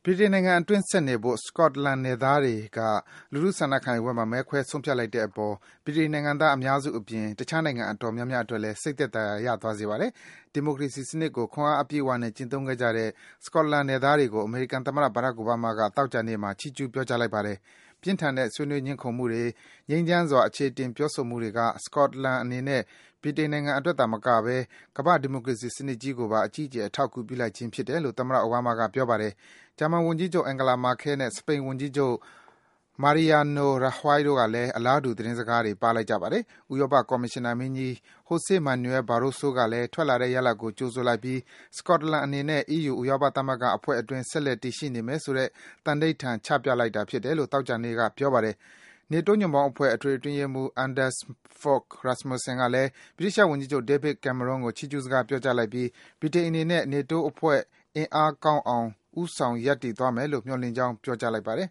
ဗြိတိန်နိုင်ငံအတွင်းဆက်နေဖို့ Scotland နယ်သားတွေက လူထုဆန္ဒခံယူပွဲမှာ မဲခွဲဆုံးဖြတ်လိုက်တဲ့အပေါ် ဗြိတိန်နိုင်ငံသားအများစုအပြင် တခြားနိုင်ငံအတော်များများအတွက်လည်း စိတ်သက်သာရာ ရသွားစေပါတယ်။ ဒီမိုကရေစီစနစ်ကို ခွန်အားအပြည့်အဝနဲ့ ကျင့်သုံးခဲ့ကြတဲ့ Scotland နယ်သားတွေကို အမေရိကန်သမ္မတ Barack Obama က သောကြာနေ့မှာ ချီးကျူး ပြောကြားလိုက်ပါတယ်။ ပြင်းထန်တဲ့ ဆွေးနွေး ငြင်းခုန်မှုတွေ၊ ငြိမ်းချမ်းစွာ အခြေအတင် ပြောဆိုမှုတွေက Scotland အနေနဲ့ ဗြိတိန်နိုင်ငံအတွက်သာမကဘဲ ကမ္ဘာ့ ဒီမိုကရေစီစနစ်ကြီးကိုပါ အကြီးအကျယ် အထောက်အကူပြုလိုက်ခြင်းဖြစ်တယ်လို့ သမ္မတ Obama က ပြောပါတယ်။ ဂျာမန်ဝန်ကြီးချုပ် Angela Merkel နဲ့ စပိန်ဝန်ကြီးချုပ် Mariano Rajoy တို့ကလည်း အလားတူ သတင်းစကားတွေ ပါးလိုက်ကြပါတယ်။ ဥရောပကော်မရှင်နာမင်းကြီး Jose Manuel Barroso ကလည်း ထွက်လာတဲ့ရလဒ်ကို ကြိုဆိုလိုက်ပြီး Scotland အနေနဲ့ အီးယူ ဥရောပသမဂ္ဂအဖွဲ့အတွင်း ဆက်လက် တည်ရှိနေမယ်ဆိုတဲ့ သန္နိဋ္ဌာန် ချပြလိုက်တာဖြစ်တယ်လို့ သောကြာနေ့က ပြောပါတယ်။ နေတိုးညွန့်ပေါင်းအဖွဲ့ အထွေထွေအတွင်းရေးမှူး Anders Fogh Rasmussen ကလည်း ဗြိတိသျှဝန်ကြီးချုပ် David Cameron ကို ချီးကျူးစကား ပြောကြားလိုက်ပြီး ဗြိတိန်အနေနဲ့ နေတိုးအဖွဲ့ အင်အားကောင်းအောင် ဦးဆောင် ရပ်တည်သွားမယ်လို့ မျှော်လင့်ကြောင်း ပြောကြားလိုက်ပါတယ်